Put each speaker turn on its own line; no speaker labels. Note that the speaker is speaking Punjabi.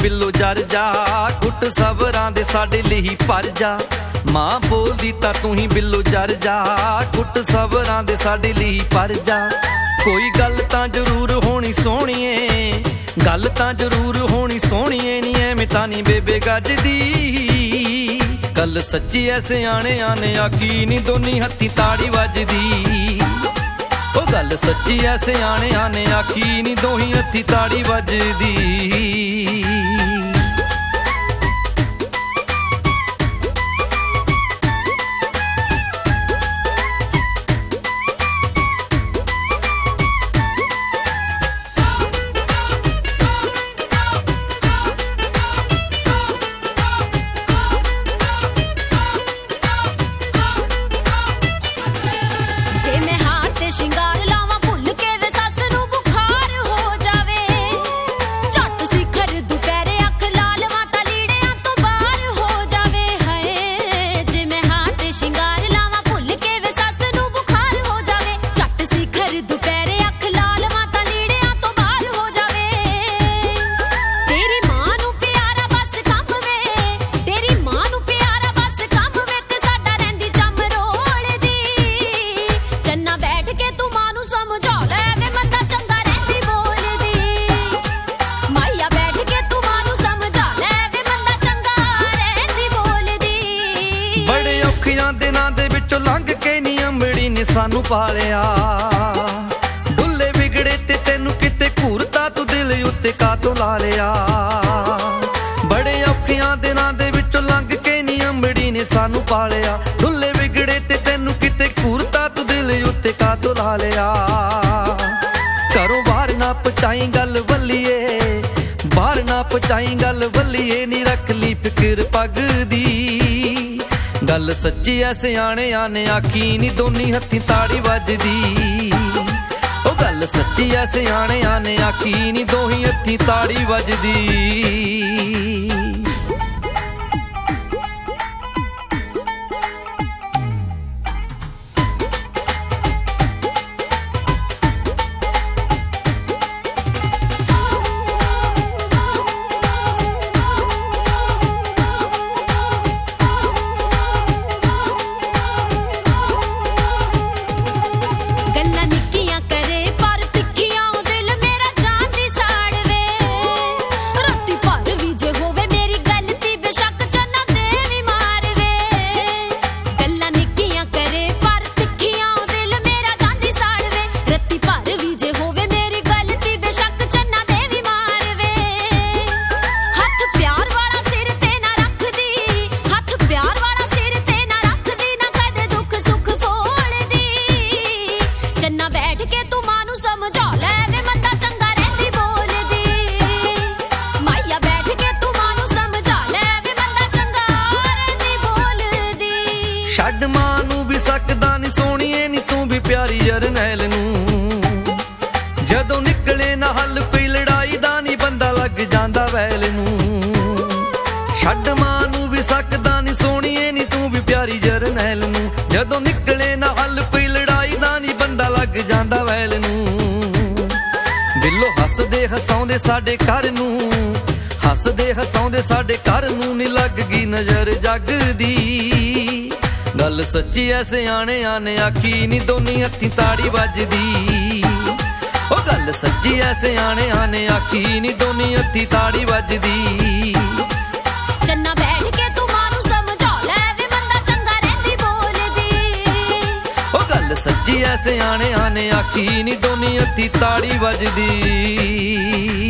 ਬਿੱਲੋ ਜਰ ਜਾ, ਘੁੱਟ ਸਬਰਾਂ ਦੇ ਸਾਡੇ ਲਈ ਭਰ ਜਾ। ਮਾਂ ਬੋਲਦੀ ਤਾਂ ਤੂੰ ਹੀ ਬਿੱਲੋ ਜਰ ਜਾ, ਘੁੱਟ ਸਬਰਾਂ ਦੇ ਸਾਡੇ ਲਈ ਭਰ ਜਾ। ਕੋਈ ਗੱਲ ਤਾਂ ਜ਼ਰੂਰ ਹੋਣੀ ਸੋਹਣੀਏ, ਗੱਲ ਤਾਂ ਜ਼ਰੂਰ ਹੋਣੀ ਸੋਹਣੀਏ, ਨੀ ਐਵੇਂ ਤਾਂ ਨੀ ਬੇਬੇ ਗੱਜਦੀ। ਗੱਲ ਸੱਚੀ ਐ ਸਿਆਣਿਆਂ ਨੇ ਆਖੀ ਨੀ, ਦੋਨੀ ਹੱਥੀਂ ਤਾੜੀ ਵੱਜਦੀ। ਉਹ ਗੱਲ ਸੱਚੀ ਐ ਸਿਆਣਿਆਂ ਨੇ ਆਖੀ ਨੀ, ਦੋਹੀਂ ਹੱਥੀਂ ਤਾੜੀ ਵੱਜਦੀ। ਦਿਨਾਂ ਦੇ ਵਿੱਚੋਂ ਲੰਘ ਕੇ ਨੀ ਅੰਬੜੀ ਨੇ ਸਾਨੂੰ ਪਾਲਿਆ। ਡੁੱਲੇ ਵਿਗੜੇ ਤੇ ਤੈਨੂੰ ਕਿਤੇ ਘੂਰਤਾ, ਤੂੰ ਦਿਲ ਉੱਤੇ ਕਾਤੋਂ ਲਾ ਲਿਆ। ਬੜੇ ਔਖਿਆਂ ਦਿਨਾਂ ਦੇ ਵਿੱਚੋਂ ਲੰਘ ਕੇ ਨੀ ਅੰਬੜੀ ਨੇ ਸਾਨੂੰ ਪਾਲਿਆ। ਡੁੱਲੇ ਵਿਗੜੇ ਤੇ ਤੈਨੂੰ ਕਿਤੇ ਘੂਰਤਾ, ਤੂੰ ਦਿਲ ਉੱਤੇ ਕਾਤੋਂ ਲਾ ਲਿਆ। ਘਰੋਂ ਬਾਹਰ ਨਾ ਪਹੁੰਚਾਈ ਗੱਲ ਵੱਲੀਏ, ਬਾਹਰ ਨਾ ਪਹੁੰਚਾਈ ਗੱਲ ਵੱਲੀਏ, ਨੀ ਰੱਖ ਲਈ ਫਿਕਰ ਪੱਗ ਦੀ। ਗੱਲ ਸੱਚੀ ਐ ਸਿਆਣਿਆਂ ਨੇ ਆਖੀ ਨੀ, ਦੋਨੀ ਹੱਥੀਂ ਤਾੜੀ ਵੱਜਦੀ। ਉਹ ਗੱਲ ਸੱਚੀ ਐ ਸਿਆਣਿਆਂ ਨੇ ਆਖੀ ਨੀ, ਦੋਹੀਂ ਹੱਥੀਂ ਤਾੜੀ ਵੱਜਦੀ। ਛੱਡ ਮਾਂ ਨੂੰ ਵੀ ਸਕਦਾ ਨੀ ਸੋਹਣੀਏ, ਨੀ ਤੂੰ ਵੀ ਪਿਆਰੀ ਜਰਨੈਲ ਨੂੰ। ਜਦੋਂ ਨਿਕਲੇ ਨਾ ਹੱਲ ਕੋਈ ਲੜਾਈ ਦਾ, ਨੀ ਬੰਦਾ ਲੱਗ ਜਾਂਦਾ ਵੈਲ ਨੂੰ। ਛੱਡ ਮਾਂ ਨੂੰ ਵੀ ਸਕਦਾ ਨੀ ਸੋਹਣੀਏ, ਨੀ ਤੂੰ ਵੀ ਪਿਆਰੀ ਜਰਨੈਲ ਨੂੰ। ਜਦੋਂ ਨਿਕਲੇ ਨਾ ਹੱਲ ਕੋਈ ਲੜਾਈ ਦਾ, ਨੀ ਬੰਦਾ ਲੱਗ ਜਾਂਦਾ ਵੈਲ ਨੂੰ। ਦਿਲੋਂ ਹੱਸਦੇ ਹਸਾਉਂਦੇ ਸਾਡੇ ਘਰ ਨੂੰ, ਹੱਸਦੇ ਹਸਾਉਂਦੇ ਸਾਡੇ ਘਰ ਨੂੰ, ਨੀ ਲੱਗ ਗਈ ਨਜ਼ਰ ਜੱਗ ਦੀ। ਗੱਲ ਸੱਚੀ ਐ ਸਿਆਣਿਆਂ ਨੇ ਆਖੀ ਨੀ, ਦੋਨੀ ਹੱਥੀਂ ਤਾੜੀ ਵੱਜਦੀ। ਉਹ ਗੱਲ ਸੱਚੀ ਐ ਸਿਆਣਿਆਂ ਨੇ ਆਖੀ ਨੀ, ਦੋਨੀ ਹੱਥੀਂ ਤਾੜੀ ਵੱਜਦੀ।
ਚੰਨਾ ਬੈਠ ਕੇ ਤੂੰ ਮਾਂ ਨੂੰ ਸਮਝਾ ਲੈ ਵੇ, ਬੰਦਾ ਚੰਗਾ ਰਹਿੰਦੀ ਬੋਲਦੀ।
ਉਹ ਗੱਲ ਸੱਚੀ ਐ ਸਿਆਣਿਆਂ ਨੇ ਆਖੀ ਨੀ, ਦੋਨੀ ਹੱਥੀਂ ਤਾੜੀ ਵੱਜਦੀ।